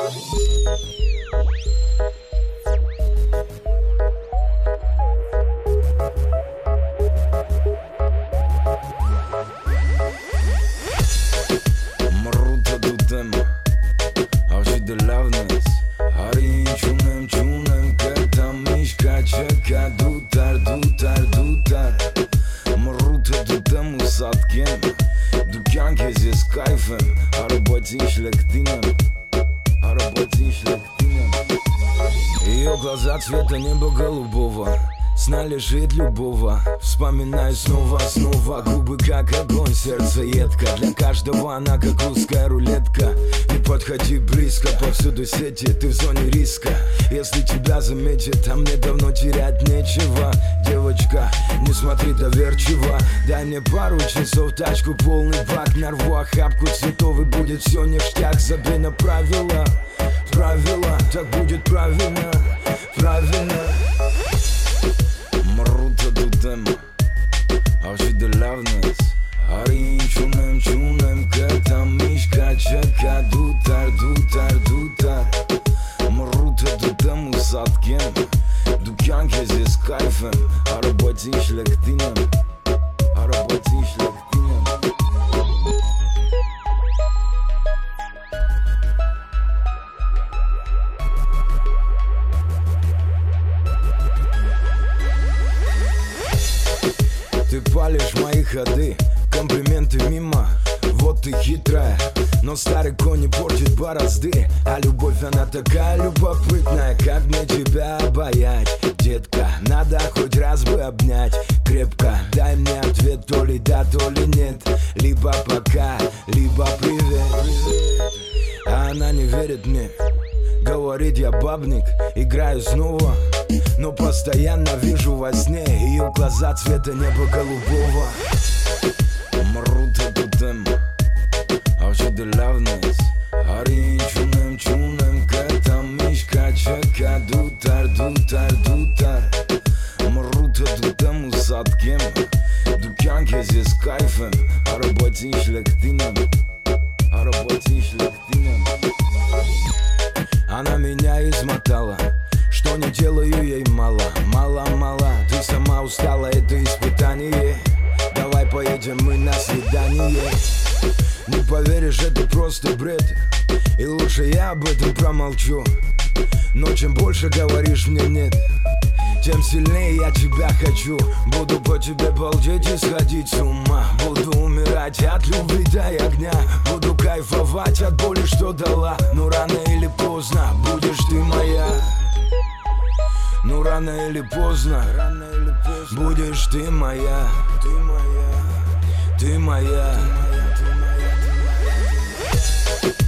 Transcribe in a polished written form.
Maruta dudem, avși de loveness. Hari čunem, kad tam miška čeka. Dutar Maruta dudem usatkiem. Dükkan kezi s kajfem. Arabatin šlektinem. Ее глаза цвета неба голубого. Сна лежит любого. Вспоминаю снова. Губы как огонь, сердце едко. Для каждого она как русская рулетка. Не подходи близко, повсюду сети, ты в зоне риска. Если тебя заметят, а мне давно терять нечего. Девочка, не смотри доверчиво. Дай мне пару часов, тачку полный бак. Нарву охапку цветов и будет все ништяк. Забей на правила, так будет правильно. Maruta dudem, avși de loveness. Hari čunem, kad tam miška čeka. Dutar Maruta dudem usatkiem. Dükkan kezi s kajfem. Arabatin šlektinem. Ты палишь мои ходы, комплименты мимо. Вот ты хитрая, но старый конь не портит борозды. А любовь она такая любопытная, как мне тебя обаять. Детка, надо хоть раз бы обнять крепко. Дай мне ответ, то ли да, то ли нет. Либо пока, либо привет. А она не верит мне, говорит, я бабник, играю снова. Но постоянно вижу во сне ее глаза цвета неба голубого. Maruta dudem, avși de loveness. Hari čunem, kad tam miška čeka. Dutar Maruta dudem usatkiem. Dükkan kezi s kajfem. Arabatin šlektinem. Она меня измотала, что не делаю ей мало. Ты сама устала, это испытание. Давай поедем мы на свидание. Не поверишь, это просто бред. И лучше я об этом промолчу. Но чем больше говоришь мне нет, тем сильнее я тебя хочу. Буду по тебе балдеть и сходить с ума. Буду умирать от любви до огня. Буду кайфовать от боли, что дала. Но рано или поздно будешь ты моя. Ну рано или поздно будешь ты моя. Ты моя.